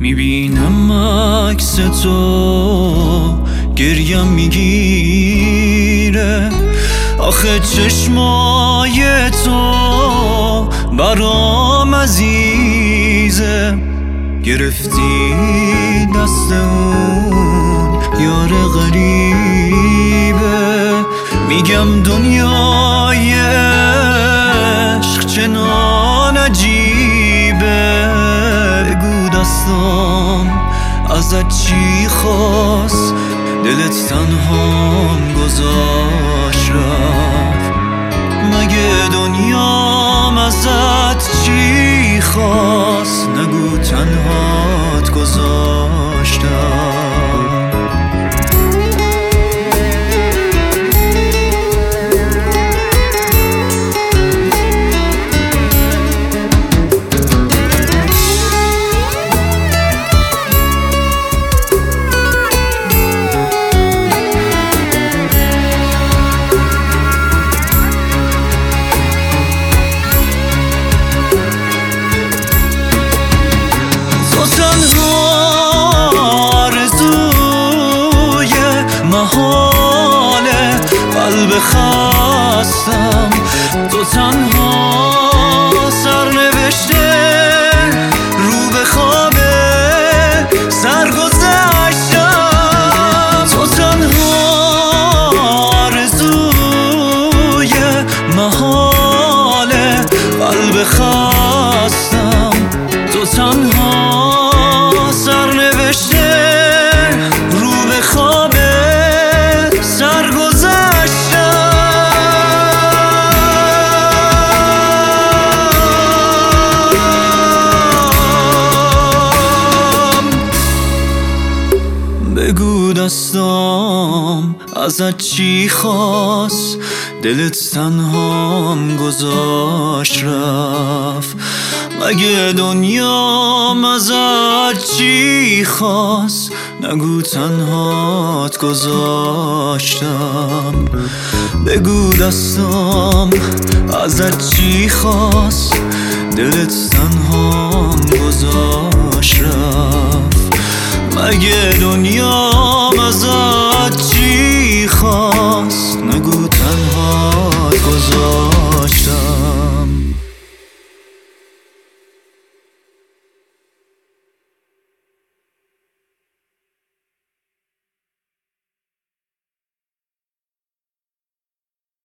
میبینم عکس تو گریم میگیره، آخه چشمای تو برام عزیزه. گرفتی دست اون یار غریبه، میگم دنیای عشق چنان عجیبه. بگو دستم ازت چی خواست، دلت تنهام گذاشت رفت. مگه دنیام ازت چی خواست، نگو تنهات گذاشتم. محاله قلب خستم، تو تنها سرنوشته رو به خواب سرگذشتم. تو تنها آرزوی محاله قلب خستم، تو تنها سرنوشته رو به خواب بگو دستم ازت چی خواست، دلت تنهام گذاشت رفت. مگه دنیام ازت چی خواست، نگو تنهات گذاشتم. بگو دستم ازت چی خواست، دلت تنهام گذاشت رفت. مگه دنیام ازت